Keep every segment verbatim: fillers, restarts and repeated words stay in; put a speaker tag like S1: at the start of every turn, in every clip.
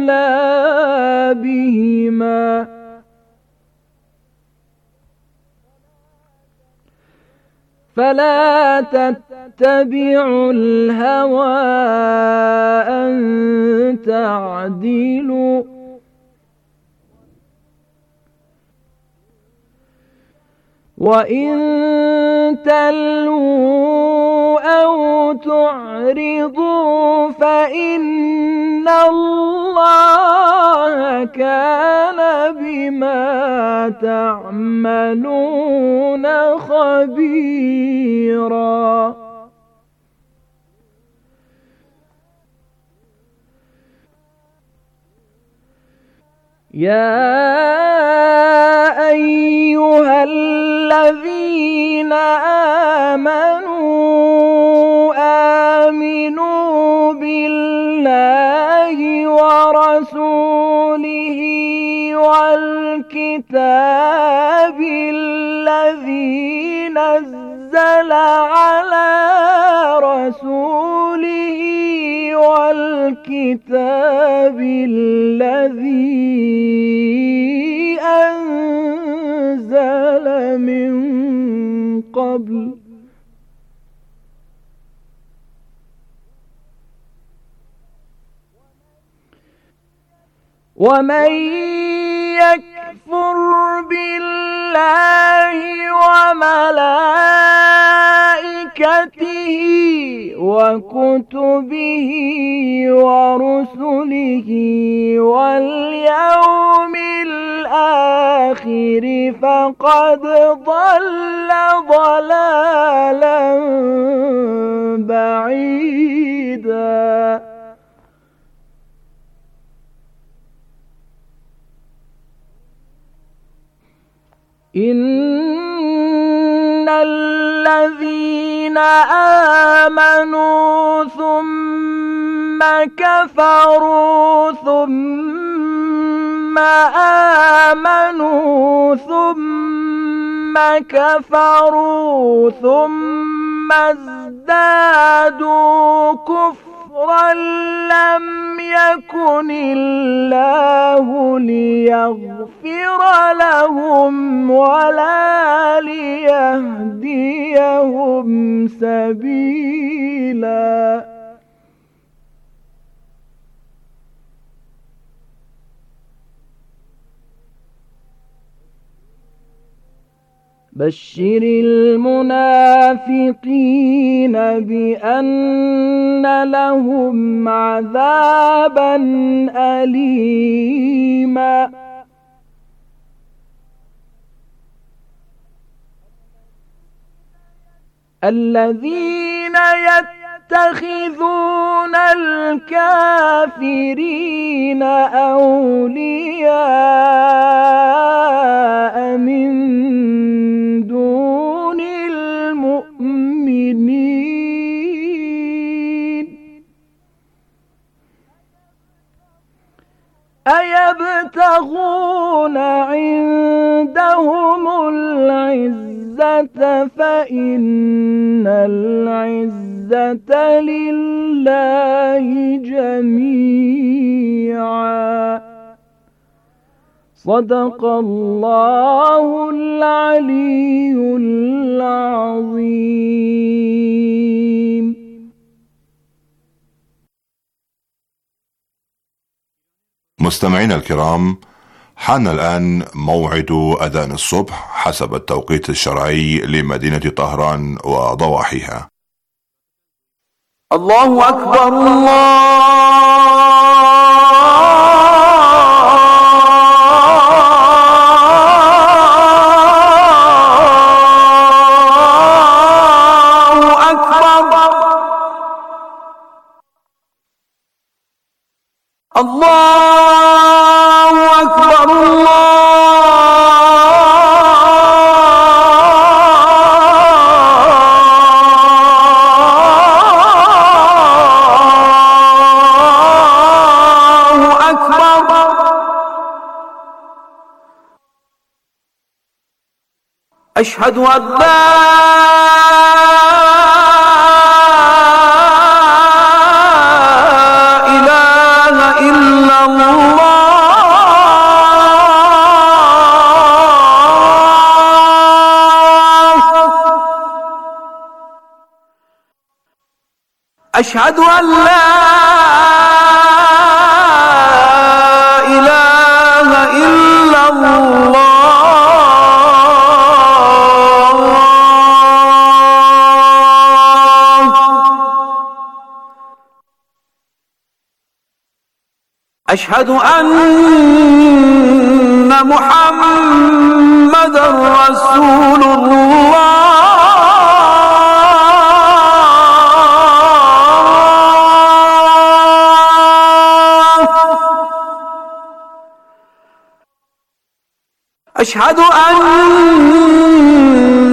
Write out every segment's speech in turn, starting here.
S1: إلا بهما فلا تتبعوا الهوى أن تعدلوا وإن تلووا أو تعرضوا فإن الله كان بما تعملون خبيرا يا أيها الذين آمنوا آمنوا بالله ورسوله والكتاب الذي نزل على رسوله والكتاب الذي أنزل من قبل ومن يكفر بالله وملائكته وكتبه ورسله واليوم الآخر فقد ضل ضلالا بعيدا إن الذين آمنوا ثم كفروا ثم آمنوا ثم كفروا ثم ازدادوا كفرا لم يكن الله ليغفر لهم ولا ليهديهم سبيلا بشر المنافقين بأن لهم عذابا أليما الذين يتخذون الكافرين أولياء من دون المؤمنين أيبتغون عندهم العزة فإن العزة لله جميعا صدق الله العلي العظيم.
S2: مستمعينا الكرام، حان الآن موعد أذان الصبح حسب التوقيت الشرعي لمدينة طهران وضواحيها.
S1: الله أكبر الله أكبر الله أكبر الله أكبر أشهد أن لا إله إلا الله أشهد أن لا إله إلا الله. أشهد أن محمدًا رسول الله. أشهد أن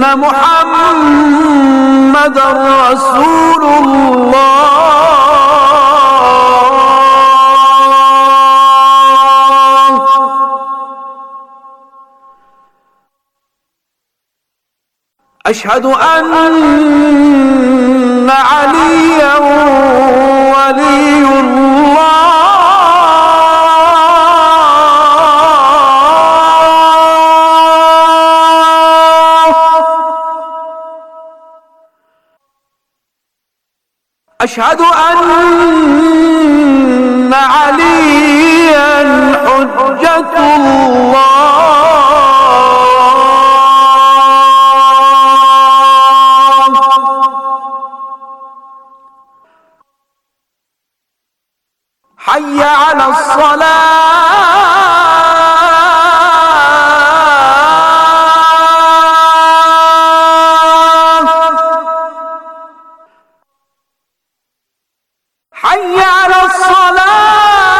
S1: محمدًا رسول الله. أشهد أن عليا ولي الله. أشهد أن عليا حجة الله. حي على الصلاة. حي على الصلاة.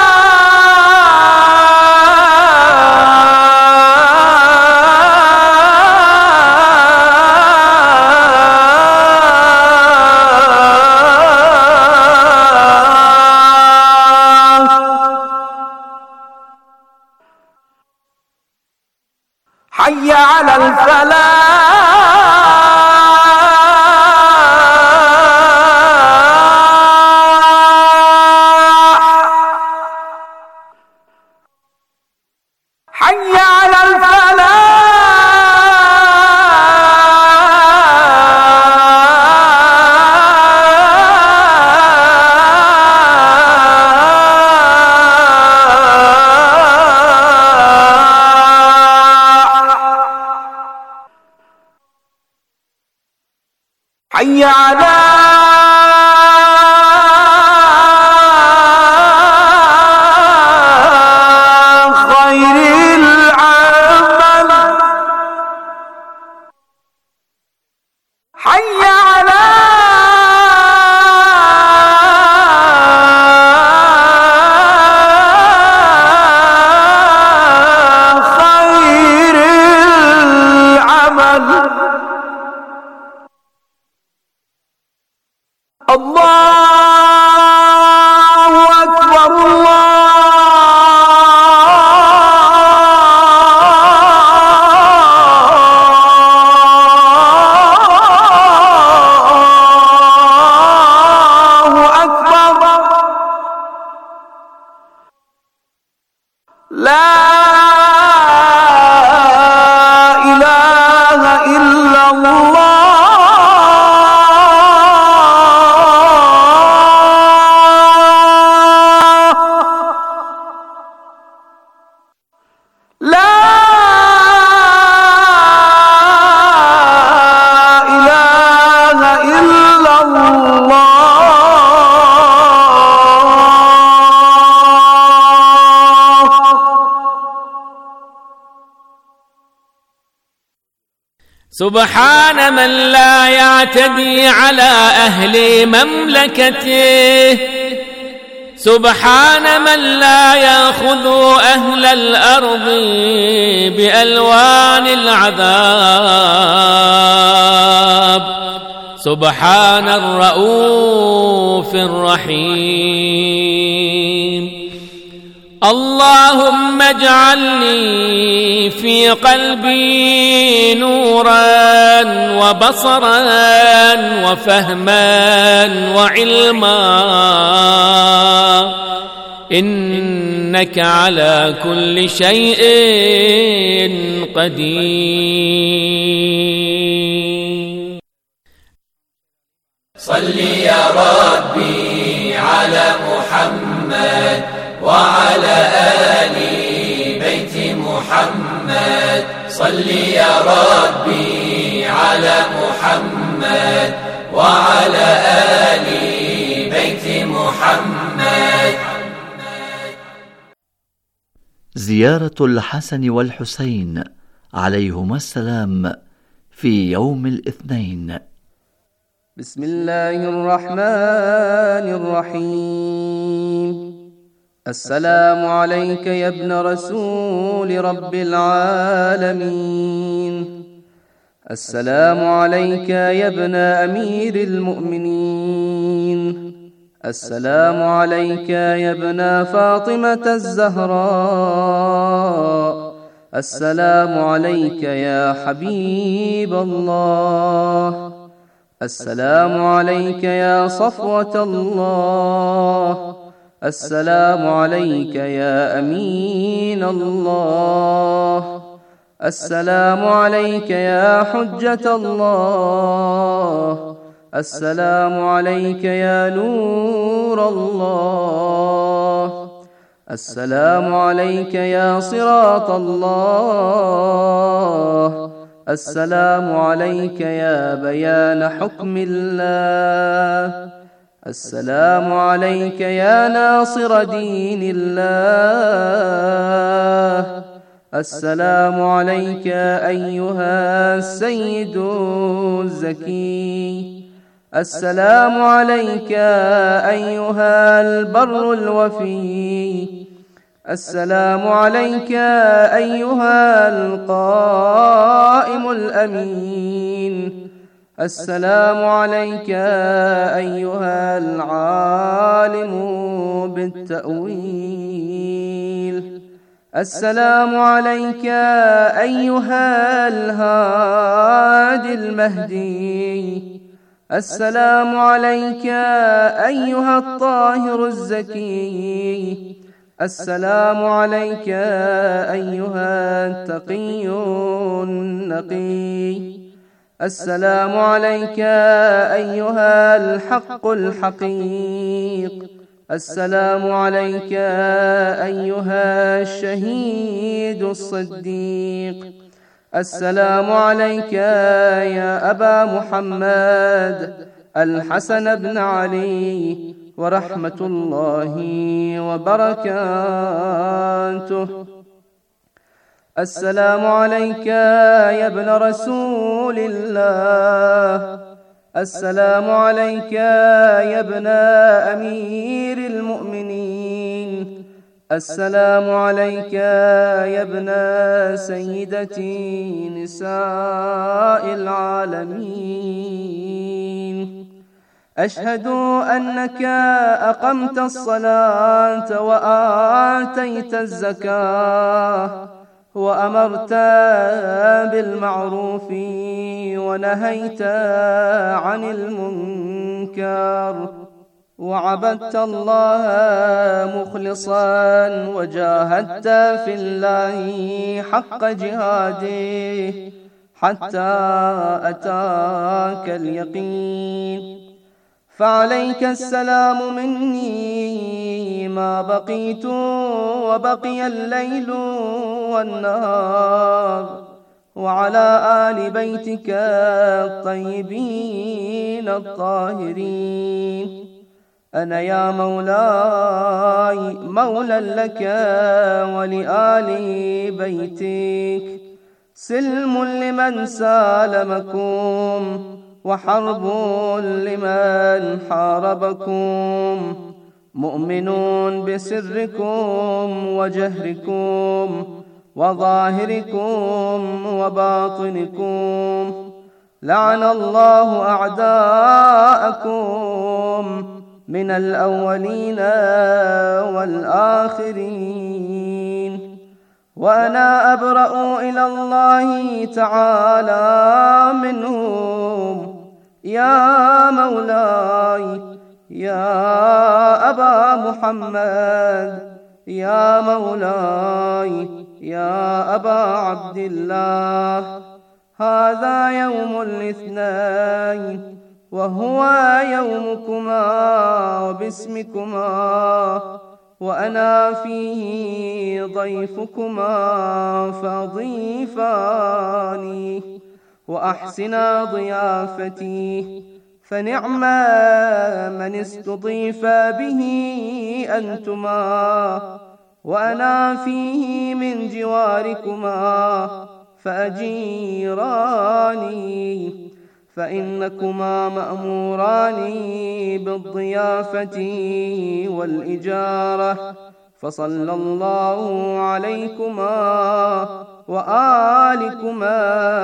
S1: حي على الفلاح. حي على الفلاح. حي على خير العمل. حي على خير العمل. الله أكبر. الله أكبر. لا إله إلا الله. لا إله إلا الله.
S3: سبحان من لا يعتدي على أهل مملكته. سبحان من لا يأخذ أهل الأرض بألوان العذاب. سبحان الرؤوف الرحيم. اللهم اجعلني في قلبي نورا وبصرا وفهما وعلما، إنك على كل شيء قدير.
S4: صل يا ربي
S3: على محمد وعلى آل بيت محمد صل يا ربي على محمد وعلى آل بيت محمد.
S4: زيارة الحسن والحسين عليهما السلام في يوم الاثنين.
S1: بسم الله الرحمن الرحيم. السلام عليك يا ابن رسول رب العالمين. السلام عليك يا ابن أمير المؤمنين. السلام عليك يا ابن فاطمة الزهراء. السلام عليك يا حبيب الله. السلام عليك يا صفوة الله. السلام عليك يا أمين الله. السلام عليك يا حجة الله. السلام عليك يا نور الله. السلام عليك يا صراط الله. السلام عليك يا بيان حكم الله. السلام عليك يا ناصر دين الله. السلام عليك أيها السيد الزكي. السلام عليك أيها البر الوفي. السلام عليك أيها القائم الأمين. السلام عليك أيها العالم بالتأويل. السلام عليك أيها الهادي المهدي. السلام عليك أيها الطاهر الزكي. السلام عليك أيها التقي النقي. السلام عليك أيها الحق الحقيق. السلام عليك أيها الشهيد الصديق. السلام عليك يا أبا محمد الحسن بن علي ورحمة الله وبركاته. السلام عليك يا ابن رسول الله. السلام عليك يا ابن أمير المؤمنين. السلام عليك يا ابن سيدتي نساء العالمين. أشهد أنك أقمت الصلاة وآتيت الزكاة وأمرت بالمعروف ونهيت عن المنكر وعبدت الله مخلصا وجاهدت في الله حق جهاده حتى أتاك اليقين. فعليك السلام مني ما بقيت وبقي الليل والنهار، وعلى آل بيتك الطيبين الطاهرين. أنا يا مولاي مولى لك ولآل بيتك، سلم لمن سالمكم وحرب لمن حاربكم، مؤمن بسركم وجهركم وظاهركم وباطنكم. لعن الله أعداءكم من الأولين والآخرين. وأنا أبرأ إلى الله تعالى منهم يا مولاي يا أبا محمد، يا مولاي يا أبا عبد الله. هذا يوم الاثنين وهو يومكما وباسمكما، وأنا فيه ضيفكما فأضيفاني وأحسنا ضيافتي، فنعم من استضيف به أنتما، وأنا فيه من جواركما فأجيراني، فإنكما مأموران بالضيافة والإجارة، فصلى الله عليكما وآلكما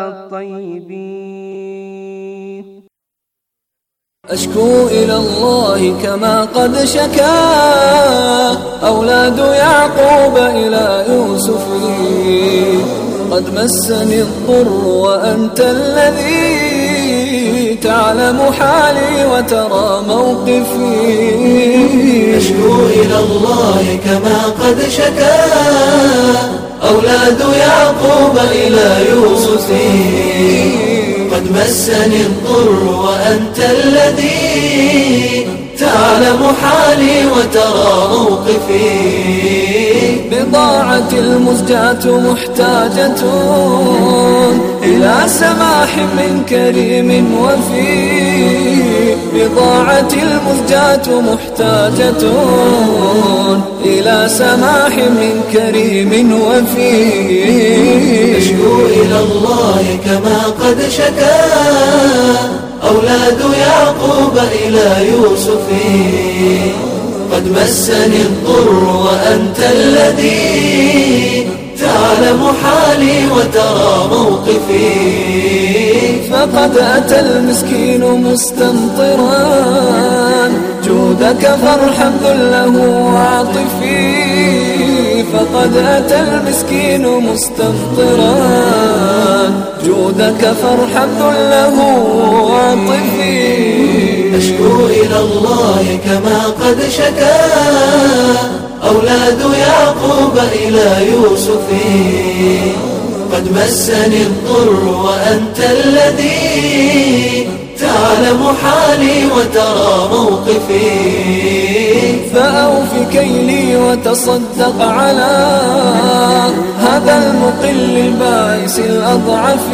S1: الطيبين.
S5: أشكو إلى الله كما قد شكا أولاد يعقوب إلى يوسف، قد مسني الضر وأنت الذي تعلم حالي وترى موقفي.
S6: أشكو إلى الله كما قد شكا أولاد يعقوب إلى يوسف، قد مسني الضر وأنت الذي تعلم حالي وترى موقفي.
S5: بضاعتي المزجاة محتاجة إلى سماح من كريم وفي، بضاعتي المزجاة محتاجة إلى سماح من كريم وفي.
S6: أشكو إلى الله كما قد شكا أولاد يعقوب إلى يوسف، قد مسني الضر وأنت الذي تعلم حالي وترى موقفي.
S5: فقد أتى المسكين مستمطرا جودك فارحم ذله وعاطفي. فقد أتى المسكين مستمطرا جودك فارحم ذله وعاطفي.
S6: أشكو إلى الله كما قد شكا أولاد يعقوب إلى يوسف، قد مسني الضر وأنت الذي تعلم حالي وترى موقفي.
S5: فأوف كيلي وتصدق على هذا المقل البائس الأضعف.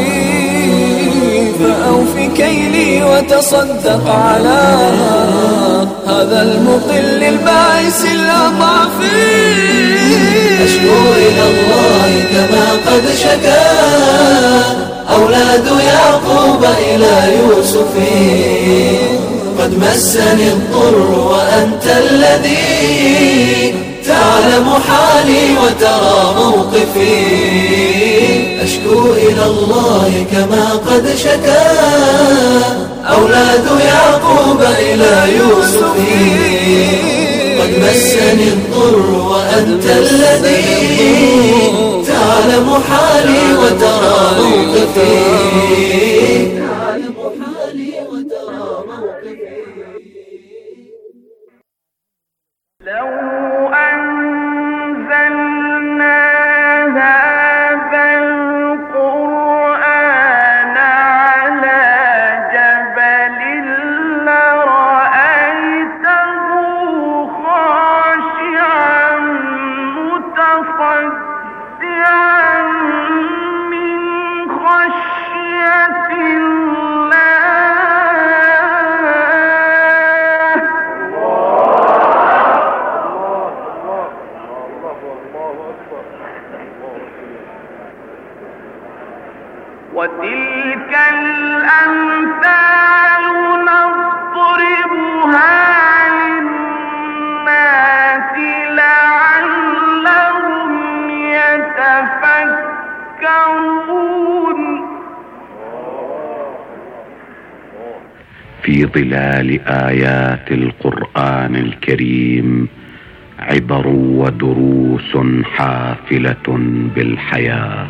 S5: فأوف كيلي وتصدق على هذا المقل البائس الأضعف.
S6: أشكو إلى الله كما قد شكا أولاد يعقوب إلى يوسف، قد مسني الضر وأنت الذي تعلم حالي وترى موقفي. أشكو إلى الله كما قد شكا أولاد يعقوب إلى يوسف، قد مسني الضر وأنت الذي تعلم حالي وترى موقفي.
S7: وتلك الأمثال نضربها للناس لعلهم يتفكرون.
S8: في ظلال آيات القرآن الكريم عبر ودروس حافلة بالحياة.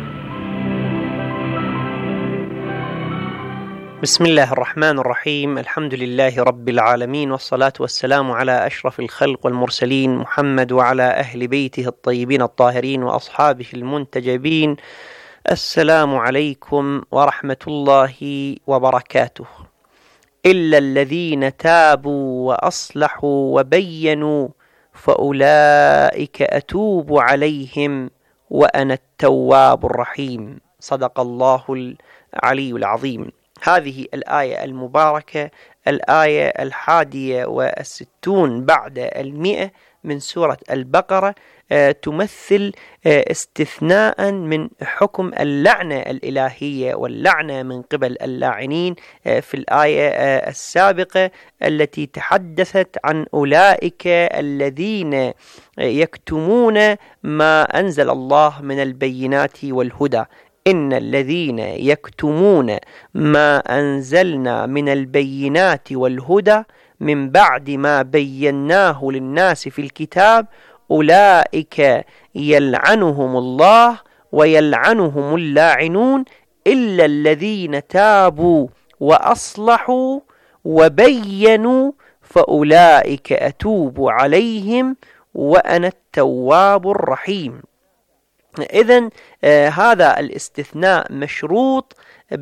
S9: بسم الله الرحمن الرحيم. الحمد لله رب العالمين، والصلاة والسلام على أشرف الخلق والمرسلين محمد وعلى أهل بيته الطيبين الطاهرين وأصحابه المنتجبين. السلام عليكم ورحمة الله وبركاته. إلا الذين تابوا وأصلحوا وبينوا فأولئك أتوب عليهم وأنا التواب الرحيم. صدق الله العلي العظيم. هذه الآية المباركة الآية الحادية والستون بعد المئة من سورة البقرة تمثل استثناء من حكم اللعنة الإلهية واللعنة من قبل اللاعنين في الآية السابقة التي تحدثت عن أولئك الذين يكتمون ما أنزل الله من البينات والهدى. إن الذين يكتمون ما أنزلنا من البينات والهدى من بعد ما بيناه للناس في الكتاب أولئك يلعنهم الله ويلعنهم اللاعنون إلا الذين تابوا وأصلحوا وبينوا فأولئك أتوب عليهم وأنا التواب الرحيم. إذن آه هذا الاستثناء مشروط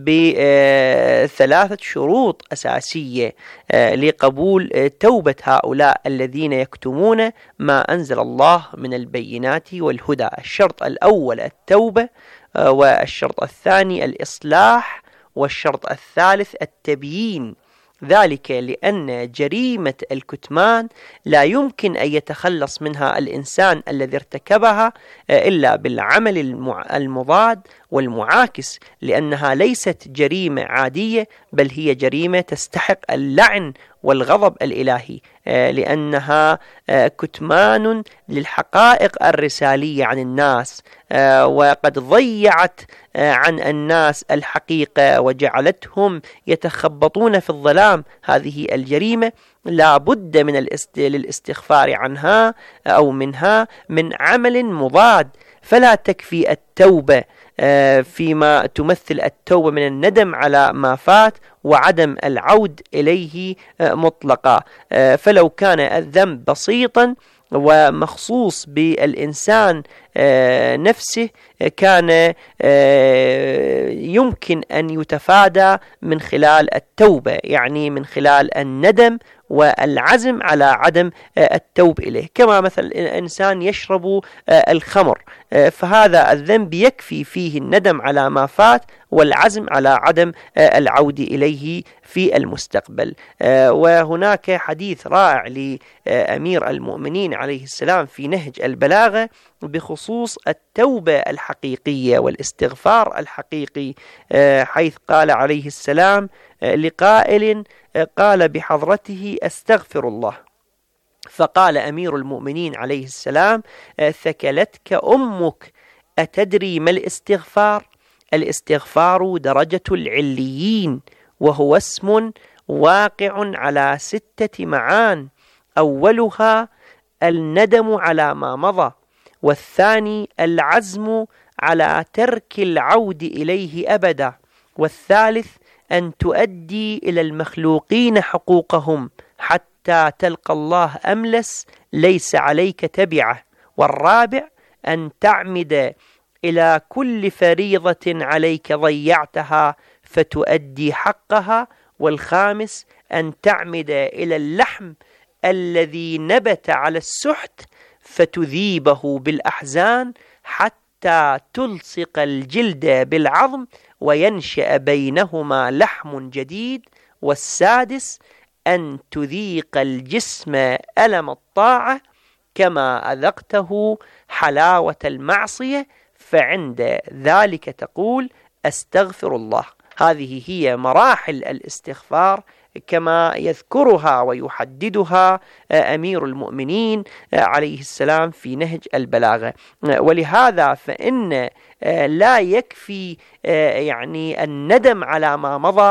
S9: بثلاثة شروط أساسية آه لقبول آه توبة هؤلاء الذين يكتمون ما أنزل الله من البينات والهدى. الشرط الأول التوبة، آه والشرط الثاني الإصلاح، والشرط الثالث التبيين. ذلك لأن جريمة الكتمان لا يمكن أن يتخلص منها الإنسان الذي ارتكبها إلا بالعمل المضاد والمعاكس، لأنها ليست جريمة عادية بل هي جريمة تستحق اللعن والغضب الإلهي، لأنها كتمان للحقائق الرسالية عن الناس، وقد ضيعت عن الناس الحقيقة وجعلتهم يتخبطون في الظلام. هذه الجريمة لا بد من الاستغفار عنها أو منها من عمل مضاد، فلا تكفي التوبة فيما تمثل التوبة من الندم على ما فات وعدم العود إليه مطلقا. فلو كان الذنب بسيطا ومخصوص بالإنسان نفسه كان يمكن أن يتفادى من خلال التوبة، يعني من خلال الندم والعزم على عدم التوب إليه. كما مثل الإنسان يشرب الخمر، فهذا الذنب يكفي فيه الندم على ما فات والعزم على عدم العود إليه في المستقبل. وهناك حديث رائع لأمير المؤمنين عليه السلام في نهج البلاغة بخصوص التوبة الحقيقية والاستغفار الحقيقي، حيث قال عليه السلام لقائل قال بحضرته استغفر الله، فقال أمير المؤمنين عليه السلام ثكلتك أمك أتدري ما الاستغفار؟ الاستغفار درجة العليين، وهو اسم واقع على ستة معان، أولها الندم على ما مضى، والثاني العزم على ترك العود إليه أبدا، والثالث أن تؤدي إلى المخلوقين حقوقهم حتى تلقى الله أملس ليس عليك تبعه، والرابع أن تعمد إلى كل فريضة عليك ضيعتها فتؤدي حقها، والخامس أن تعمد إلى اللحم الذي نبت على السحت فتذيبه بالأحزان حتى تلصق الجلد بالعظم وينشأ بينهما لحم جديد، والسادس أن تذيق الجسم ألم الطاعة كما أذقته حلاوة المعصية، فعند ذلك تقول أستغفر الله. هذه هي مراحل الاستغفار كما يذكرها ويحددها أمير المؤمنين عليه السلام في نهج البلاغة. ولهذا فإن لا يكفي يعني الندم على ما مضى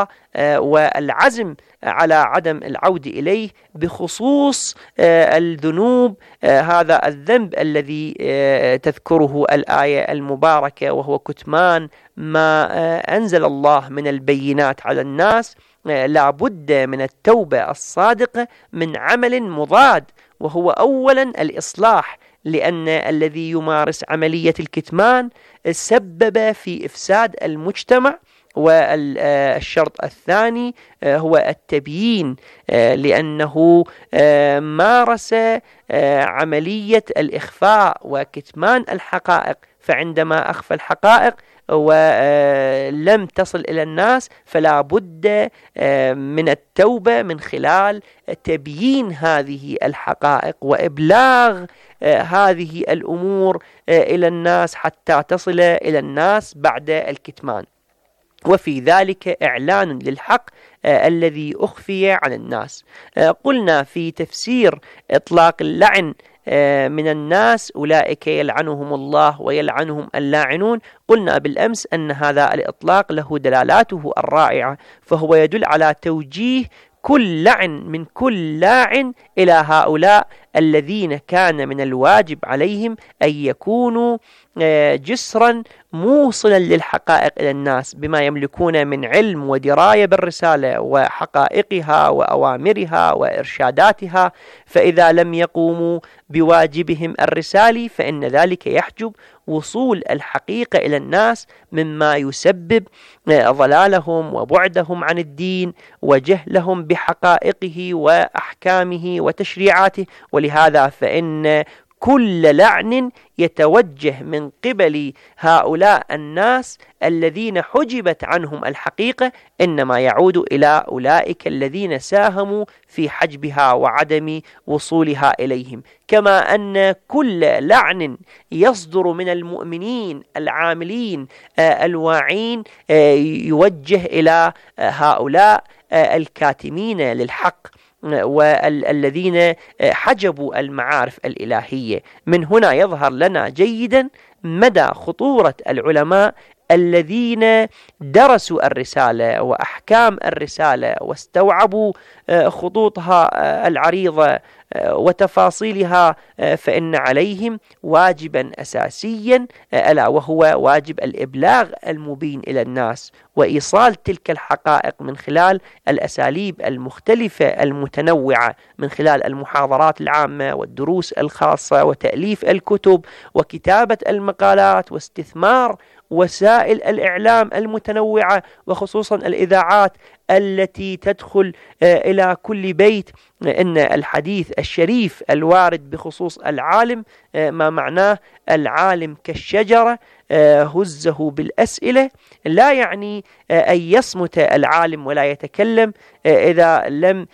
S9: والعزم على عدم العود إليه بخصوص الذنوب، هذا الذنب الذي تذكره الآية المباركة وهو كتمان ما أنزل الله من البينات على الناس. لا بد من التوبة الصادقة من عمل مضاد، وهو أولا الإصلاح، لأن الذي يمارس عملية الكتمان سبب في إفساد المجتمع والشرط الثاني هو التبيين، لأنه مارس عملية الإخفاء وكتمان الحقائق، فعندما أخفى الحقائق ولم تصل إلى الناس فلا بد من التوبة من خلال تبيين هذه الحقائق وإبلاغ هذه الأمور إلى الناس حتى تصل إلى الناس بعد الكتمان، وفي ذلك إعلان للحق الذي أخفي عن الناس. قلنا في تفسير إطلاق اللعن من الناس أولئك يلعنهم الله ويلعنهم اللاعنون، قلنا بالأمس أن هذا الإطلاق له دلالاته الرائعة، فهو يدل على توجيه كل لعن من كل لاعن إلى هؤلاء الذين كان من الواجب عليهم أن يكونوا جسرا موصلا للحقائق إلى الناس بما يملكون من علم ودراية بالرسالة وحقائقها وأوامرها وإرشاداتها، فإذا لم يقوموا بواجبهم الرسالي فإن ذلك يحجب وصول الحقيقة إلى الناس، مما يسبب ضلالهم وبعدهم عن الدين وجهلهم بحقائقه وأحكامه وتشريعاته. ولهذا فإن كل لعن يتوجه من قبل هؤلاء الناس الذين حجبت عنهم الحقيقة إنما يعود إلى أولئك الذين ساهموا في حجبها وعدم وصولها إليهم، كما أن كل لعن يصدر من المؤمنين العاملين الواعين يوجه إلى هؤلاء الكاتمين للحق والذين حجبوا المعارف الإلهية. من هنا يظهر لنا جيدا مدى خطورة العلماء الذين درسوا الرسالة وأحكام الرسالة واستوعبوا خطوطها العريضة وتفاصيلها، فإن عليهم واجبا أساسيا ألا وهو واجب الإبلاغ المبين إلى الناس وإيصال تلك الحقائق من خلال الأساليب المختلفة المتنوعة، من خلال المحاضرات العامة والدروس الخاصة وتأليف الكتب وكتابة المقالات واستثمار وسائل الإعلام المتنوعة وخصوصا الإذاعات التي تدخل إلى كل بيت. إن الحديث الشريف الوارد بخصوص العالم ما معناه العالم كالشجرة هزه بالأسئلة، لا يعني أن يصمت العالم ولا يتكلم إذا لم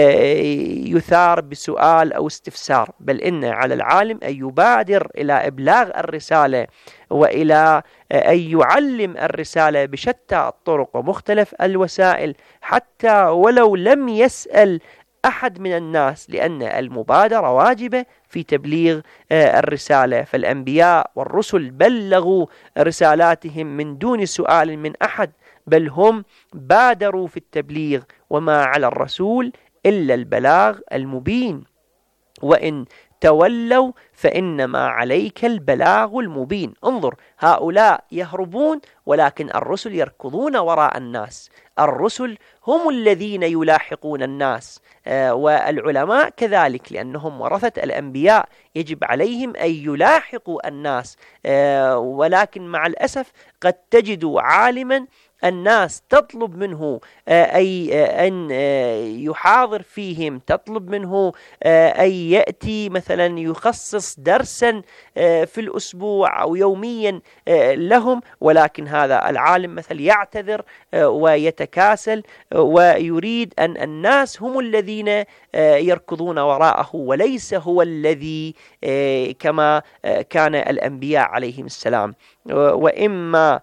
S9: يثار بسؤال أو استفسار، بل إن على العالم أن يبادر إلى إبلاغ الرسالة وإلى أن يعلم الرسالة بشتى الطرق ومختلف الوسائل حتى ولو لم يسأل أحد من الناس، لأن المبادرة واجبة في تبليغ الرسالة، فالأنبياء والرسل بلغوا رسالاتهم من دون سؤال من أحد، بل هم بادروا في التبليغ، وما على الرسول إلا البلاغ المبين، وإن تولوا فإنما عليك البلاغ المبين. انظر، هؤلاء يهربون ولكن الرسل يركضون وراء الناس، الرسل هم الذين يلاحقون الناس، آه والعلماء كذلك لأنهم ورثة الأنبياء يجب عليهم أن يلاحقوا الناس، آه ولكن مع الأسف قد تجد عالما الناس تطلب منه أي أن يحاضر فيهم، تطلب منه أن يأتي مثلا يخصص درسا في الأسبوع أو يوميا لهم، ولكن هذا العالم مثلا يعتذر ويتكاسل ويريد أن الناس هم الذين يركضون وراءه وليس هو الذي كما كان الأنبياء عليهم السلام. وإما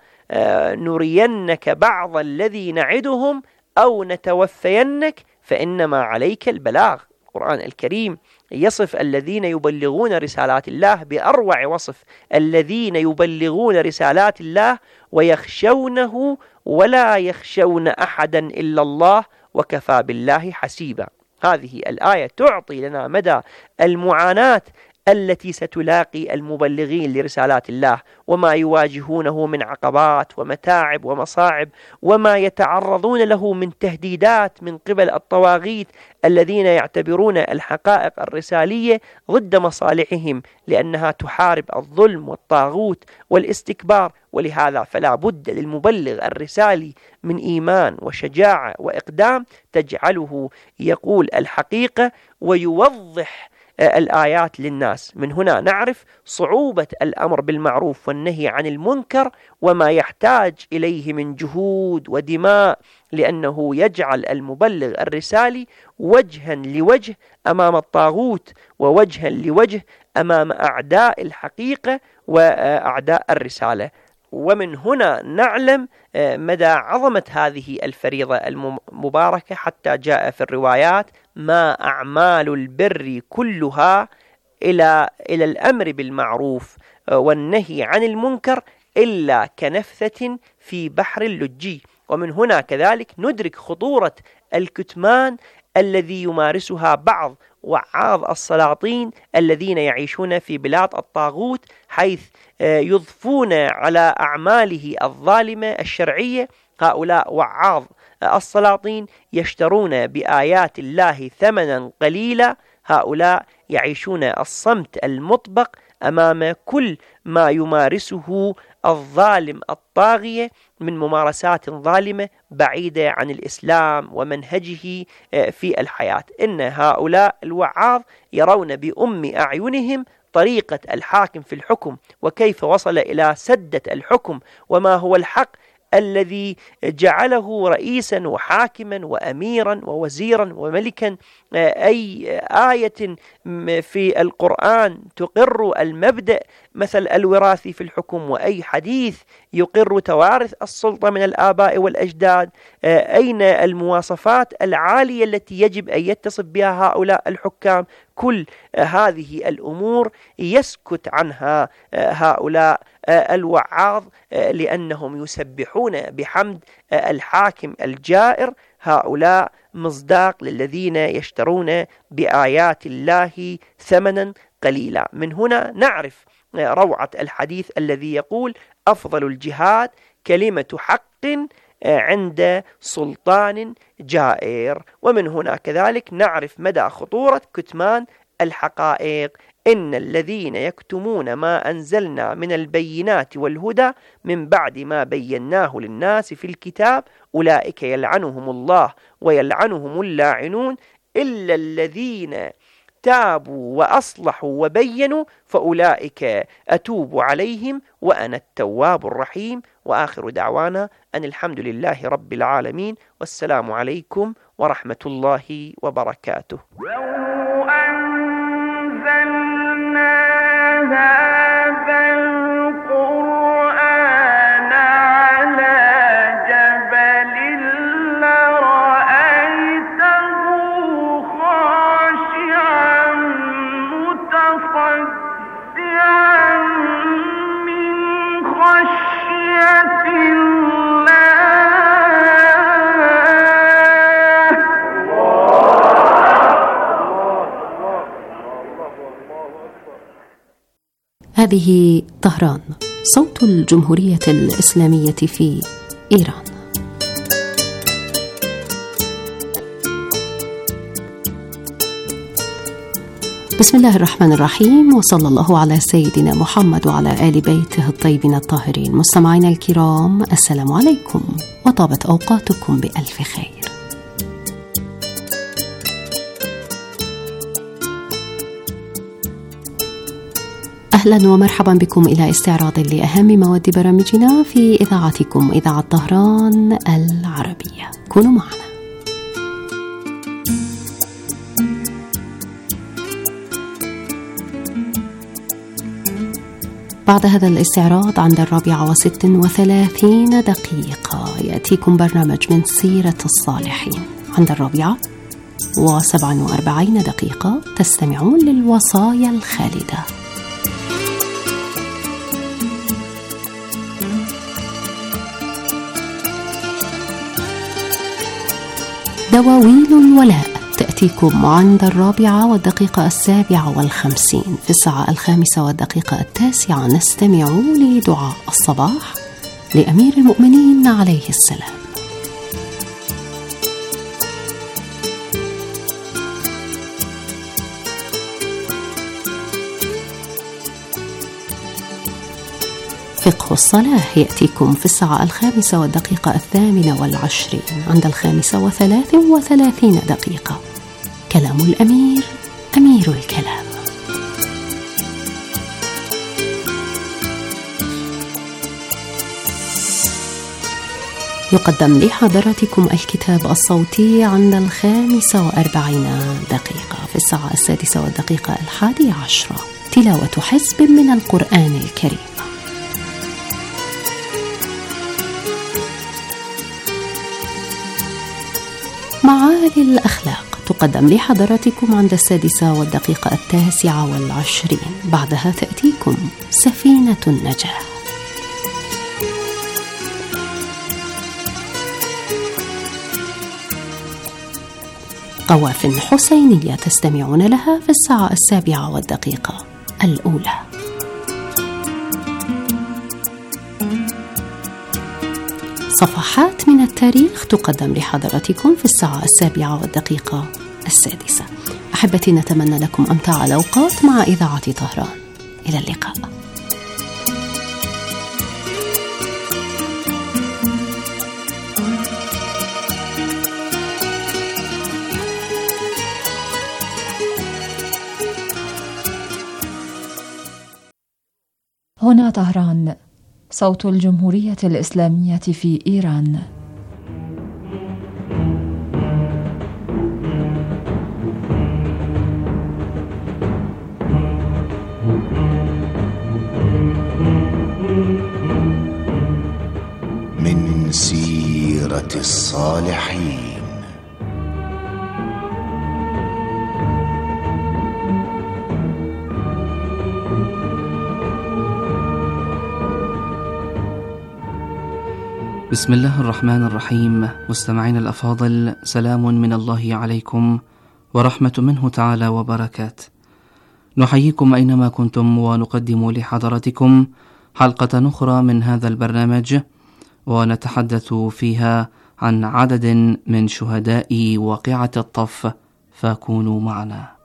S9: نرينك بعض الذي نعدهم أو نتوفينك فإنما عليك البلاغ. القرآن الكريم يصف الذين يبلغون رسالات الله بأروع وصف، الذين يبلغون رسالات الله ويخشونه ولا يخشون أحدا إلا الله وكفى بالله حسيبا. هذه الآية تعطي لنا مدى المعاناة التي ستلاقي المبلغين لرسالات الله، وما يواجهونه من عقبات ومتاعب ومصاعب، وما يتعرضون له من تهديدات من قبل الطواغيت الذين يعتبرون الحقائق الرسالية ضد مصالحهم، لأنها تحارب الظلم والطاغوت والاستكبار. ولهذا فلا بد للمبلغ الرسالي من إيمان وشجاعة وإقدام تجعله يقول الحقيقة ويوضح الآيات للناس. من هنا نعرف صعوبة الأمر بالمعروف والنهي عن المنكر وما يحتاج إليه من جهود ودماء، لأنه يجعل المبلغ الرسالي وجها لوجه أمام الطاغوت، ووجها لوجه أمام أعداء الحقيقة وأعداء الرسالة. ومن هنا نعلم مدى عظمة هذه الفريضة المباركة، حتى جاء في الروايات: ما أعمال البر كلها إلى إلى الأمر بالمعروف والنهي عن المنكر إلا كنفثة في بحر اللجي. ومن هنا كذلك ندرك خطورة الكتمان الذي يمارسها بعض وعاظ السلاطين الذين يعيشون في بلاد الطاغوت، حيث يضفون على أعماله الظالمة الشرعية. هؤلاء وعاظ السلاطين يشترون بآيات الله ثمنا قليلا، هؤلاء يعيشون الصمت المطبق أمام كل ما يمارسه الظالم الطاغية من ممارسات ظالمة بعيدة عن الإسلام ومنهجه في الحياة. إن هؤلاء الوعاظ يرون بأم أعينهم طريقة الحاكم في الحكم، وكيف وصل إلى سدة الحكم، وما هو الحق الذي جعله رئيسا وحاكما وأميرا ووزيرا وملكا. أي آية في القرآن تقر المبدأ مثل الوراثة في الحكم، وأي حديث يقر توارث السلطة من الآباء والأجداد. أين المواصفات العالية التي يجب أن يتصف بها هؤلاء الحكام؟ كل هذه الأمور يسكت عنها هؤلاء الوعاظ، لأنهم يسبحون بحمد الحاكم الجائر. هؤلاء مصداق للذين يشترون بآيات الله ثمنا قليلا. من هنا نعرف روعة الحديث الذي يقول: أفضل الجهاد كلمة حق عند سلطان جائر. ومن هنا كذلك نعرف مدى خطورة كتمان الحقائق. إن الذين يكتمون ما أنزلنا من البينات والهدى من بعد ما بيناه للناس في الكتاب أولئك يلعنهم الله ويلعنهم اللاعنون إلا الذين تابوا وأصلحوا وبينوا فأولئك أتوب عليهم وأنا التواب الرحيم. وآخر دعوانا أن الحمد لله رب العالمين، والسلام عليكم ورحمة الله وبركاته.
S7: لو أنزلنا هذا القرآن على جبل لرأيته خاشعا متصدعا من خشية
S10: هذه طهران، صوت الجمهورية الإسلامية في إيران. بسم الله الرحمن الرحيم، وصلى الله على سيدنا محمد وعلى آل بيته الطيبين الطاهرين. مستمعينا الكرام، السلام عليكم وطابت أوقاتكم بألف خير. أهلا ومرحبا بكم إلى استعراض لأهم مواد برامجنا في إذاعتكم إذاعة طهران العربية. كونوا معنا. بعد هذا الاستعراض عند الرابعة وست وثلاثين دقيقة يأتيكم برنامج من سيرة الصالحين. عند الرابعة وسبع وأربعين دقيقة تستمعون للوصايا الخالدة. دواوين الولاء تأتيكم عند الرابعة والدقيقة السابعة والخمسين. في الساعة الخامسة والدقيقة التاسعة نستمع لدعاء الصباح لأمير المؤمنين عليه السلام. فقه الصلاة يأتيكم في الساعة الخامسة والدقيقة الثامنة والعشرين. عند الخامسة وثلاث وثلاثين دقيقة كلام الأمير أمير الكلام. يقدم لحضراتكم الكتاب الصوتي عند الخامسة وأربعين دقيقة. في الساعة السادسة والدقيقة الحادي عشرة تلاوة حزب من القرآن الكريم. معالي الأخلاق تقدم لحضراتكم عند السادسة والدقيقة التاسعة والعشرين. بعدها تأتيكم سفينة النجاة. قوافل حسينية تستمعون لها في الساعة السابعة والدقيقة الأولى. صفحات من التاريخ تقدم لحضراتكم في الساعة السابعة والدقيقة السادسة. أحبتي، نتمنى لكم أمتع الأوقات مع إذاعة طهران. إلى اللقاء.
S11: هنا طهران، صوت الجمهورية الإسلامية في إيران.
S12: من سيرة الصالحين.
S1: بسم الله الرحمن الرحيم. مستمعين الأفاضل، سلام من الله عليكم ورحمة منه تعالى وبركاته. نحييكم أينما كنتم ونقدم لحضراتكم حلقة أخرى من هذا البرنامج، ونتحدث فيها عن عدد من شهداء واقعة الطف، فكونوا معنا.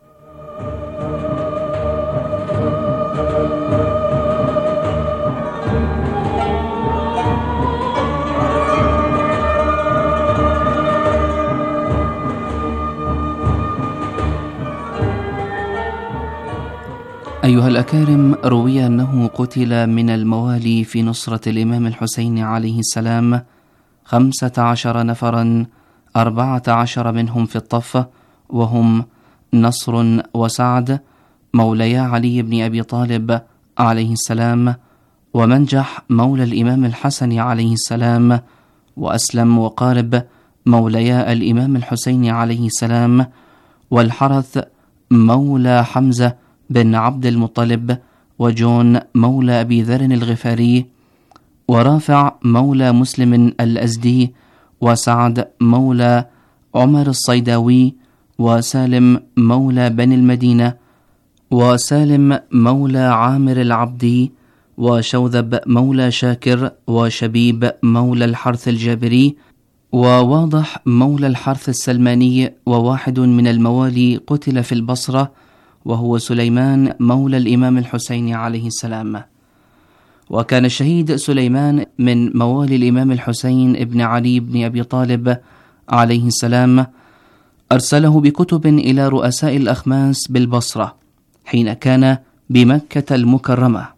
S1: أيها الأكارم، روي أنه قتل من الموالي في نصرة الإمام الحسين عليه السلام خمسة عشر نفرا، أربعة عشر منهم في الطف، وهم نصر وسعد موليا علي بن أبي طالب عليه السلام، ومنجح مولى الإمام الحسن عليه السلام، وأسلم وقارب موليا الإمام الحسين عليه السلام، والحرث مولى حمزة بن عبد المطلب، وجون مولى أبي ذر الغفاري، ورافع مولى مسلم الأزدي، وسعد مولى عمر الصيداوي، وسالم مولى بني المدينة، وسالم مولى عامر العبدي، وشوذب مولى شاكر، وشبيب مولى الحرث الجابري، وواضح مولى الحرث السلماني. وواحد من الموالي قتل في البصرة، وهو سليمان مولى الإمام الحسين عليه السلام. وكان الشهيد سليمان من موالي الإمام الحسين ابن علي بن أبي طالب عليه السلام، أرسله بكتب إلى رؤساء الأخماس بالبصرة حين كان بمكة المكرمة.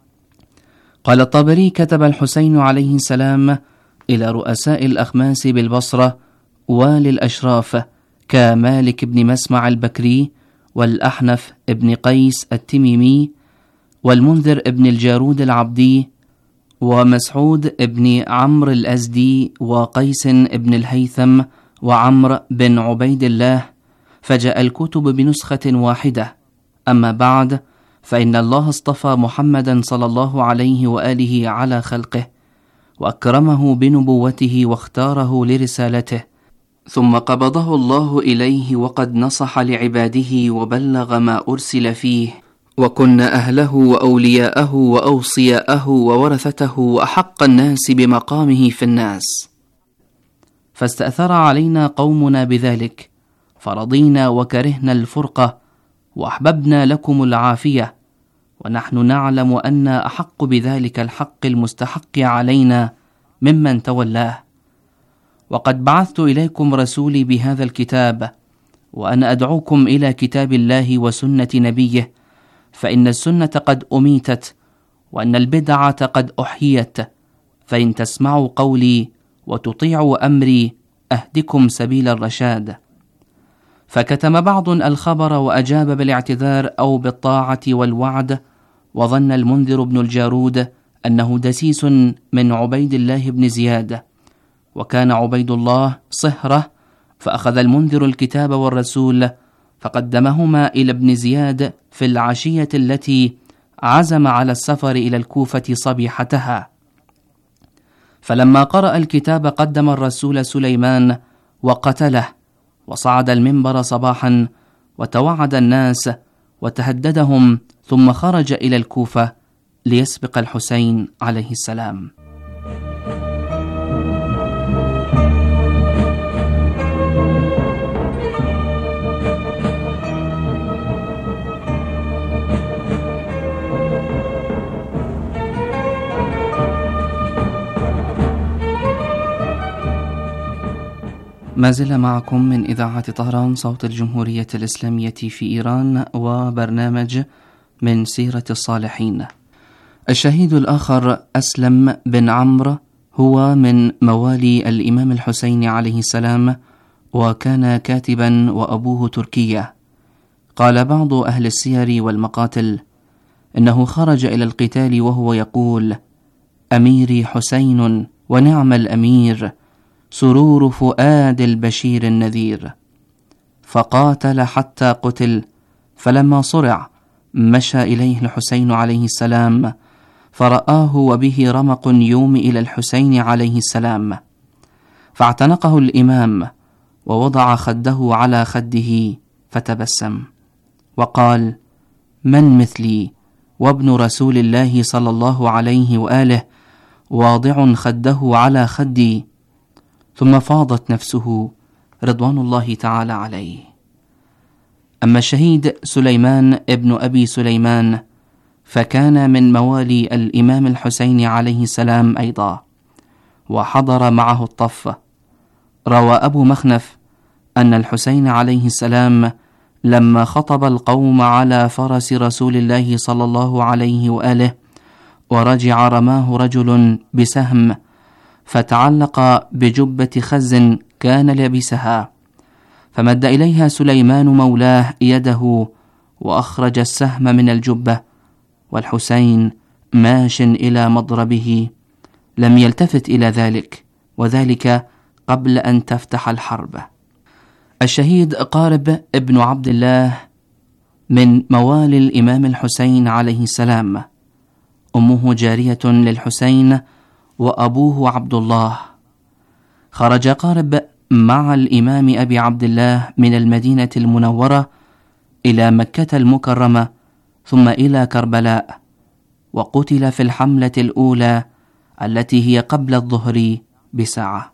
S1: قال الطبري: كتب الحسين عليه السلام إلى رؤساء الأخماس بالبصرة وللأشراف كمالك بن مسمع البكري، والأحنف ابن قيس التميمي، والمنذر ابن الجارود العبدي، ومسعود ابن عمرو الأزدي، وقيس ابن الهيثم، وعمر بن عبيد الله، فجاء الكتب بنسخة واحدة. أما بعد، فإن الله اصطفى محمدا صلى الله عليه وآله على خلقه، وأكرمه بنبوته واختاره لرسالته، ثم قبضه الله إليه وقد نصح لعباده وبلغ ما أرسل فيه، وكنا أهله وأولياءه وأوصياءه وورثته وأحق الناس بمقامه في الناس، فاستأثر علينا قومنا بذلك، فرضينا وكرهنا الفرقة، وأحببنا لكم العافية، ونحن نعلم أن أحق بذلك الحق المستحق علينا ممن تولاه. وقد بعثت إليكم رسولي بهذا الكتاب، وأنا أدعوكم إلى كتاب الله وسنة نبيه، فإن السنة قد أميتت، وأن البدعة قد أحيت، فإن تسمعوا قولي وتطيعوا أمري أهدكم سبيل الرشاد. فكتم بعض الخبر وأجاب بالاعتذار أو بالطاعة والوعد، وظن المنذر بن الجارود أنه دسيس من عبيد الله بن زياد، وكان عبيد الله صهرة، فأخذ المنذر الكتاب والرسول فقدمهما إلى ابن زياد في العشية التي عزم على السفر إلى الكوفة صبيحتها. فلما قرأ الكتاب قدم الرسول سليمان وقتله، وصعد المنبر صباحا وتوعد الناس وتهددهم، ثم خرج إلى الكوفة ليسبق الحسين عليه السلام. ما زلنا معكم من إذاعة طهران صوت الجمهورية الإسلامية في إيران، وبرنامج من سيرة الصالحين. الشهيد الآخر أسلم بن عمرو هو من موالي الإمام الحسين عليه السلام، وكان كاتبا وأبوه تركية. قال بعض أهل السير والمقاتل إنه خرج إلى القتال وهو يقول: أميري حسين ونعم الأمير، سرور فؤاد البشير النذير. فقاتل حتى قتل، فلما صرع مشى إليه الحسين عليه السلام، فرآه وبه رمق يومي إلى الحسين عليه السلام، فاعتنقه الإمام ووضع خده على خده فتبسم وقال: من مثلي وابن رسول الله صلى الله عليه وآله واضع خده على خدي. ثم فاضت نفسه رضوان الله تعالى عليه. أما الشهيد سليمان ابن أبي سليمان فكان من موالي الإمام الحسين عليه السلام أيضا، وحضر معه الطف. روى أبو مخنف أن الحسين عليه السلام لما خطب القوم على فرس رسول الله صلى الله عليه وآله ورجع رماه رجل بسهم، فتعلق بجبة خز كان لبسها، فمد إليها سليمان مولاه يده وأخرج السهم من الجبة، والحسين ماش إلى مضربه لم يلتفت إلى ذلك، وذلك قبل أن تفتح الحرب. الشهيد قارب ابن عبد الله من موالي الإمام الحسين عليه السلام، أمه جارية للحسين وأبوه عبد الله. خرج قارب مع الإمام أبي عبد الله من المدينة المنورة إلى مكة المكرمة ثم إلى كربلاء، وقتل في الحملة الأولى التي هي قبل الظهر بساعة.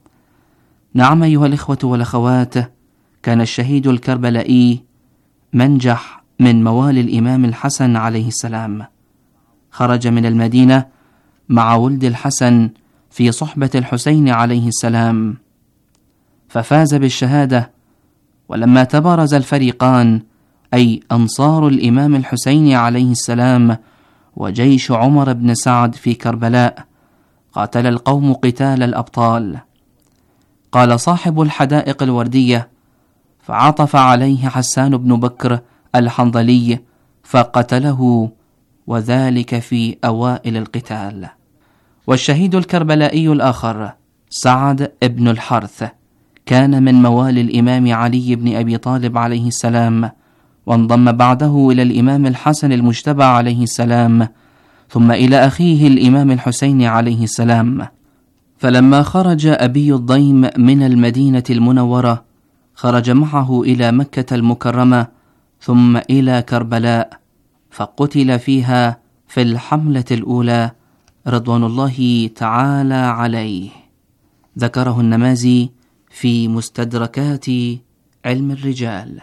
S1: نعم أيها الإخوة والأخوات، كان الشهيد الكربلائي منجح من موالي الإمام الحسن عليه السلام. خرج من المدينة مع ولد الحسن في صحبة الحسين عليه السلام، ففاز بالشهادة. ولما تبارز الفريقان، أي أنصار الإمام الحسين عليه السلام وجيش عمر بن سعد في كربلاء، قاتل القوم قتال الأبطال. قال صاحب الحدائق الوردية: فعطف عليه حسان بن بكر الحنظلي فقتله، وذلك في أوائل القتال. والشهيد الكربلائي الآخر سعد بن الحرث كان من موالي الإمام علي بن أبي طالب عليه السلام، وانضم بعده إلى الإمام الحسن المجتبى عليه السلام، ثم إلى أخيه الإمام الحسين عليه السلام. فلما خرج أبي الضيم من المدينة المنورة خرج معه إلى مكة المكرمة ثم إلى كربلاء، فقتل فيها في الحملة الأولى رضوان الله تعالى عليه. ذكره النمازي في مستدركات علم الرجال.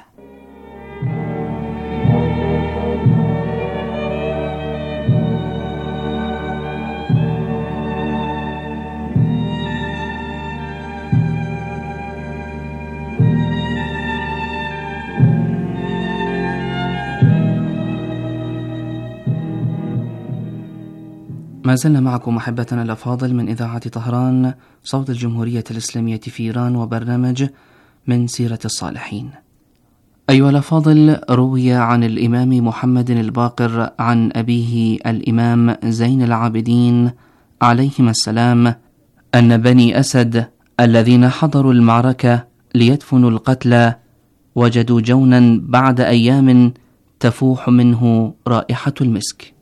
S1: ما زلنا معكم أحبتنا الأفاضل من إذاعة طهران صوت الجمهورية الإسلامية في إيران، وبرنامج من سيرة الصالحين. أيها الأفاضل، روي عن الإمام محمد الباقر عن أبيه الإمام زين العابدين عليهما السلام أن بني أسد الذين حضروا المعركة ليدفنوا القتلى وجدوا جونا بعد أيام تفوح منه رائحة المسك.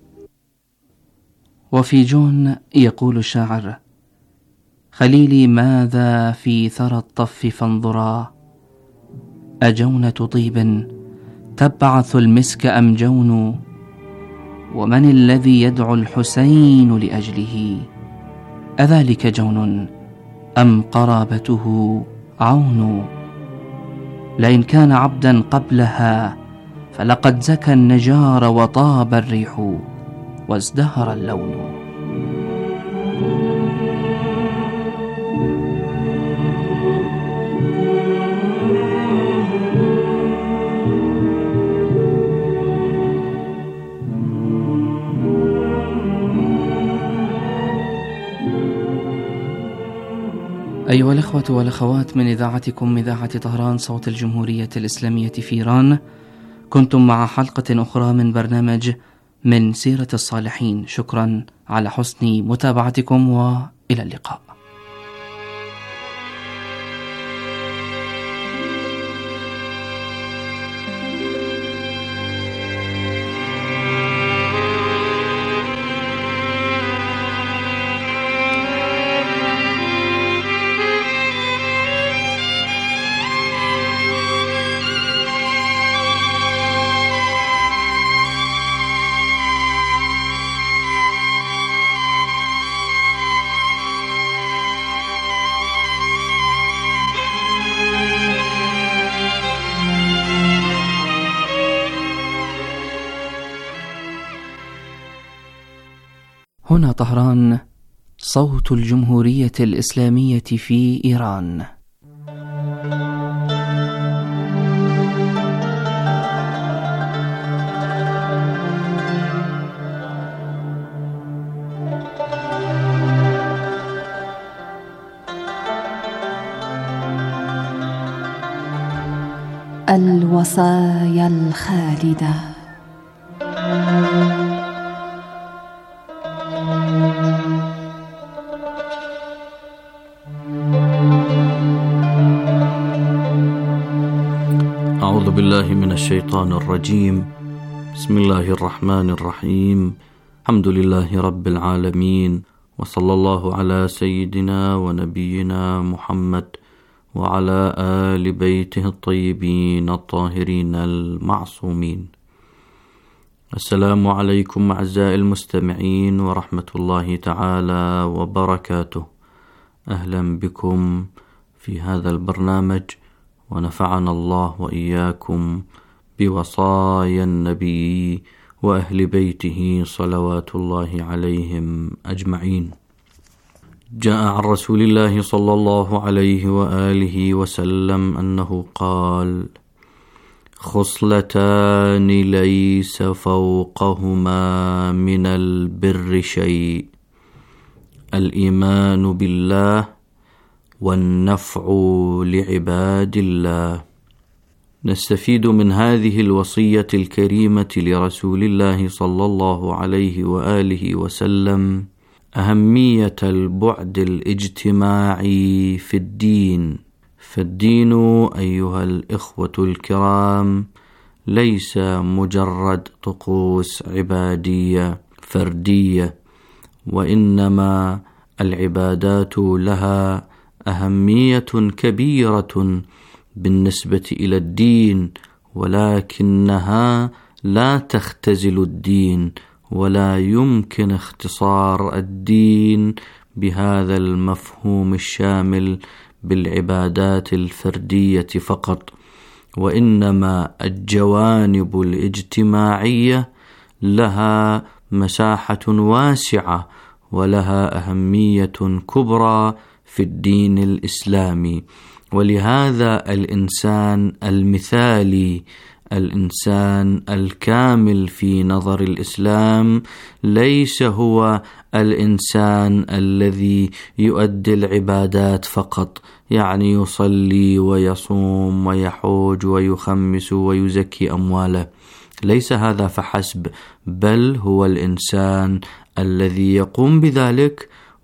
S1: وفي جون يقول الشاعر: خليلي ماذا في ثرى الطف فانظرا، أجونة طيب تبعث المسك أم جون، ومن الذي يدعو الحسين لأجله، أذلك جون أم قرابته عون، لئن كان عبدا قبلها فلقد زكى النجار وطاب الريح وازدهر اللون. أيها الإخوة والأخوات من إذاعتكم إذاعة طهران صوت الجمهورية الإسلامية في إيران، كنتم مع حلقة أخرى من برنامج من سيرة الصالحين. شكرا على حسن متابعتكم، وإلى اللقاء. هنا طهران صوت الجمهورية الإسلامية في إيران.
S10: الوصايا الخالدة.
S13: أعوذ بالله من الشيطان الرجيم. بسم الله الرحمن الرحيم. الحمد لله رب العالمين، وصلى الله على سيدنا ونبينا محمد وعلى آل بيته الطيبين الطاهرين المعصومين. السلام عليكم أعزائي المستمعين ورحمة الله تعالى وبركاته. أهلا بكم في هذا البرنامج، ونفعنا الله وإياكم بوصايا النبي وأهل بيته صلوات الله عليهم أجمعين. جاء عن رسول الله صلى الله عليه وآله وسلم أنه قال: خصلتان ليس فوقهما من البر شيء، الإيمان بالله والنفع لعباد الله. نستفيد من هذه الوصية الكريمة لرسول الله صلى الله عليه وآله وسلم أهمية البعد الاجتماعي في الدين. فالدين أيها الإخوة الكرام ليس مجرد طقوس عبادية فردية، وإنما العبادات لها أهمية كبيرة بالنسبة إلى الدين، ولكنها لا تختزل الدين، ولا يمكن اختصار الدين بهذا المفهوم الشامل بالعبادات الفردية فقط، وإنما الجوانب الاجتماعية لها مساحة واسعة ولها أهمية كبرى في الدين الإسلامي. ولهذا الإنسان المثالي، الإنسان الكامل في نظر الإسلام، ليس هو الإنسان الذي يؤدي العبادات فقط، يعني يصلي ويصوم ويحوج ويخمس ويزكي أمواله، ليس هذا فحسب، بل هو الإنسان الذي يقوم بذلك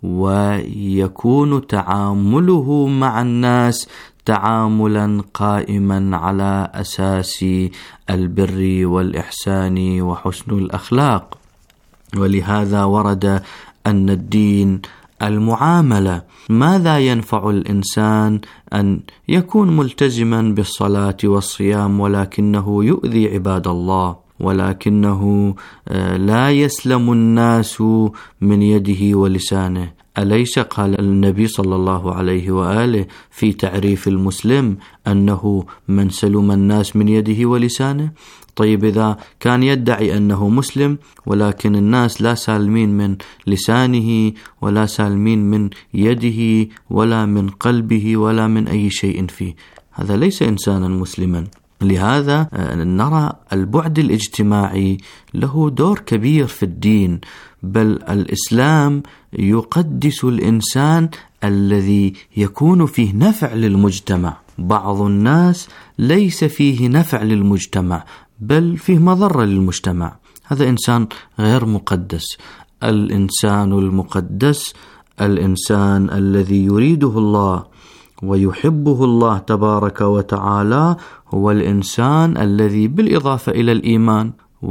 S13: ويكون تعامله مع الناس تعاملا قائما على أساس البر والإحسان وحسن الأخلاق. ولهذا ورد أن الدين المعاملة. ماذا ينفع الإنسان أن يكون ملتزما بالصلاة والصيام ولكنه يؤذي عباد الله، ولكنه لا يسلم الناس من يده ولسانه؟ أليس قال النبي صلى الله عليه وآله في تعريف المسلم أنه من سلم الناس من يده ولسانه؟ طيب إذا كان يدعي أنه مسلم ولكن الناس لا سالمين من لسانه ولا سالمين من يده ولا من قلبه ولا من أي شيء فيه، هذا ليس إنسانا مسلما. لهذا نرى البعد الاجتماعي له دور كبير في الدين، بل الإسلام يقدس الإنسان الذي يكون فيه نفع للمجتمع. بعض الناس ليس فيه نفع للمجتمع بل فيه مضرة للمجتمع، هذا إنسان غير مقدس. الإنسان المقدس الإنسان الذي يريده الله ويحبه الله تبارك وتعالى، هو الإنسان الذي بالإضافة إلى الإيمان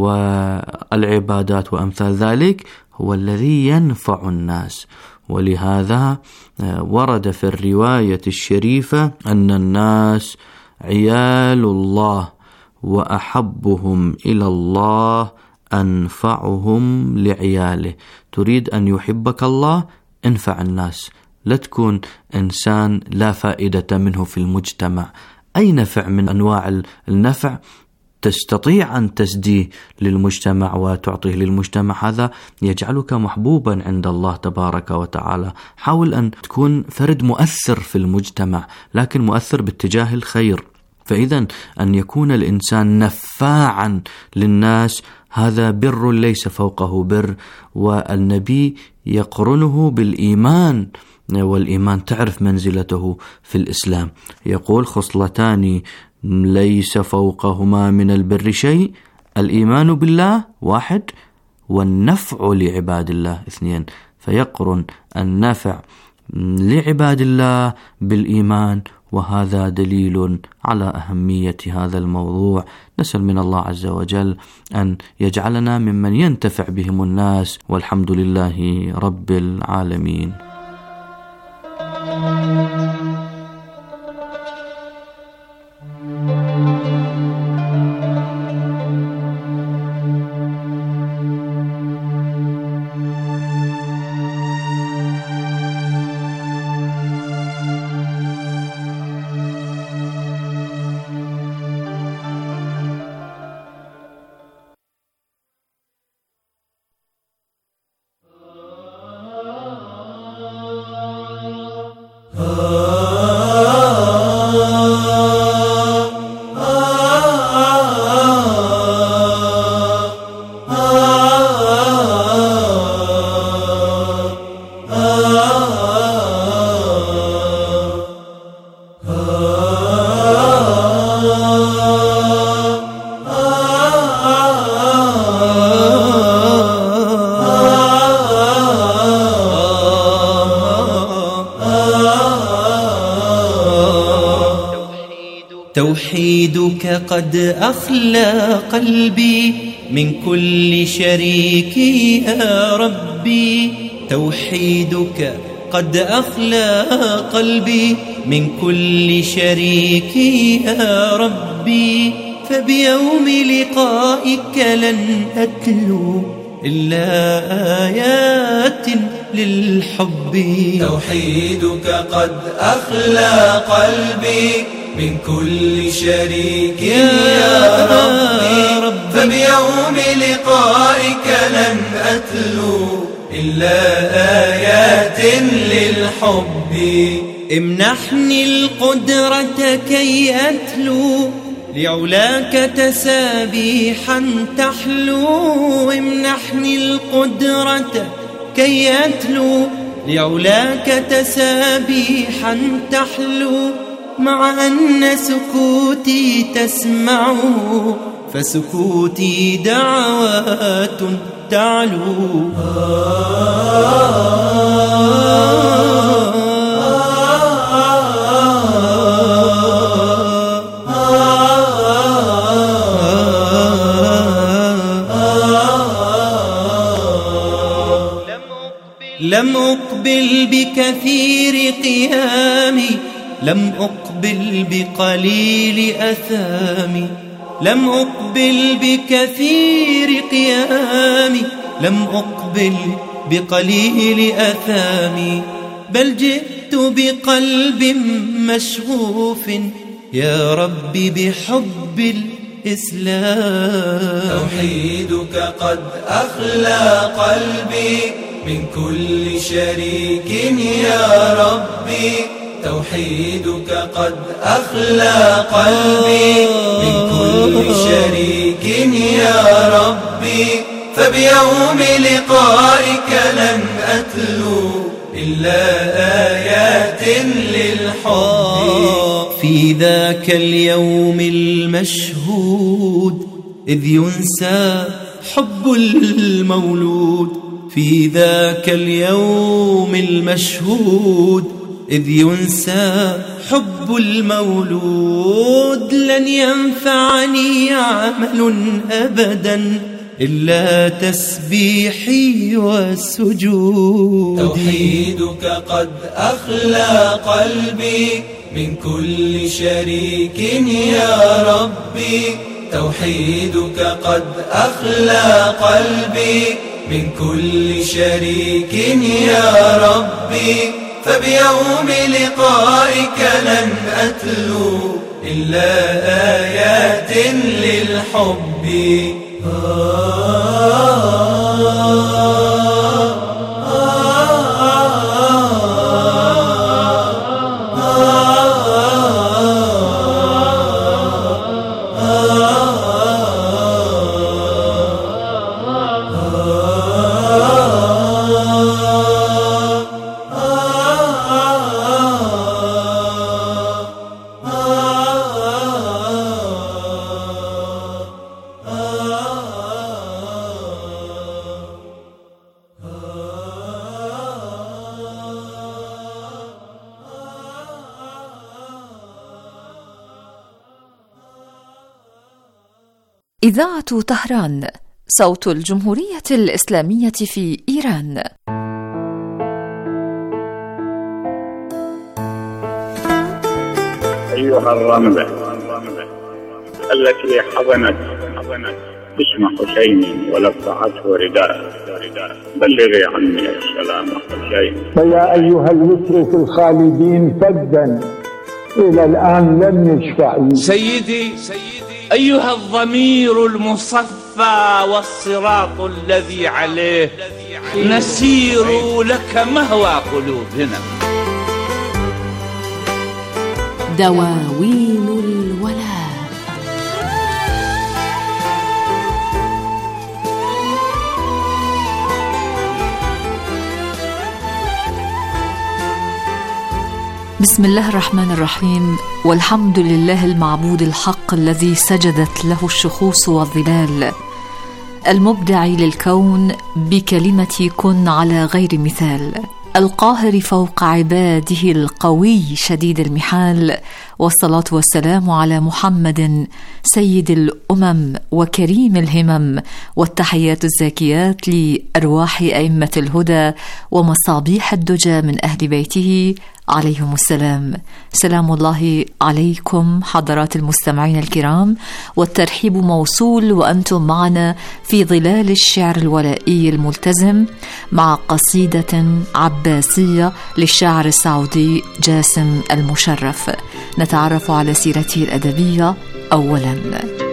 S13: والعبادات وأمثال ذلك هو الذي ينفع الناس. ولهذا ورد في الرواية الشريفة أن الناس عيال الله وأحبهم إلى الله أنفعهم لعياله. تريد أن يحبك الله، انفع الناس، لا تكون إنسان لا فائدة منه في المجتمع. أي نفع من أنواع النفع تستطيع أن تسديه للمجتمع وتعطيه للمجتمع، هذا يجعلك محبوبا عند الله تبارك وتعالى. حاول أن تكون فرد مؤثر في المجتمع، لكن مؤثر باتجاه الخير. فإذا أن يكون الإنسان نفاعا للناس هذا بر ليس فوقه بر، والنبي يقرنه بالإيمان، والإيمان تعرف منزلته في الإسلام. يقول خصلتان ليس فوقهما من البر شيء، الإيمان بالله واحد، والنفع لعباد الله اثنين. فيقرن النفع لعباد الله بالإيمان، وهذا دليل على أهمية هذا الموضوع. نسأل من الله عز وجل أن يجعلنا ممن ينتفع بهم الناس، والحمد لله رب العالمين.
S14: توحيدك قد أخلى قلبي من كل شريك يا ربي، توحيدك قد أخلى قلبي من كل شريك يا ربي، فبيوم لقائك لن أتلو إلا آيات للحب.
S6: توحيدك قد أخلى قلبي من كل شريك يا ربي، فبيوم لقائك لن أتلو إلا آيات للحب.
S14: امنحني القدرة كي أتلو لعلاك تسابيحا تحلو، امنحني القدرة كي أتلو لعلاك تسابيحا تحلو، مع أن سكوتي تسمعه فسكوتي دعوات تعلو. لم أقبل بكثير قيامي، لم أقبل بقليل أثامي، لم أقبل بكثير قيامي، لم أقبل بقليل أثامي، بل جئت بقلب مشغوف يا ربي بحب الإسلام.
S6: توحيدك قد أخلى قلبي من كل شريك يا ربي، توحيدك قد أخلى قلبي من كل شريك يا ربي، فبيوم لقائك لن أتلو إلا آيات للحب.
S14: في ذاك اليوم المشهود إذ ينسى حب المولود، في ذاك اليوم المشهود إذ ينسى حب المولود، لن ينفعني عمل أبدا إلا تسبيحي والسجود.
S6: توحيدك قد أخلى قلبي من كل شريك يا ربي، توحيدك قد أخلى قلبي من كل شريك يا ربي، فبيوم لقائك لن أتلو إلا آيات للحب.
S11: إذاعة طهران، صوت الجمهورية الإسلامية في إيران.
S15: أيها الرملة التي حضنت اسم حسين ولفعته رداء، بلغي عني السلام حسين.
S16: فيا أيها الوتر في الخالدين فدا إلى الآن لم يشفع.
S3: سيدي أيها الضمير المصفى والصراط الذي عليه نسير لك مهوى قلوبنا.
S10: دواوين الولاء.
S11: بسم الله الرحمن الرحيم، والحمد لله المعبود الحق الذي سجدت له الشخوص والظلال، المبدع للكون بكلمة كن على غير مثال، القاهر فوق عباده القوي شديد المحال، والصلاة والسلام على محمد سيد الأمم وكريم الهمم، والتحيات الزاكيات لأرواح أئمة الهدى ومصابيح الدجى من أهل بيته عليهم السلام. سلام الله عليكم حضرات المستمعين الكرام، والترحيب موصول وأنتم معنا في ظلال الشعر الولائي الملتزم مع قصيدة عباسية للشاعر السعودي جاسم المشرف. نتعرف على سيرته الأدبية أولاً.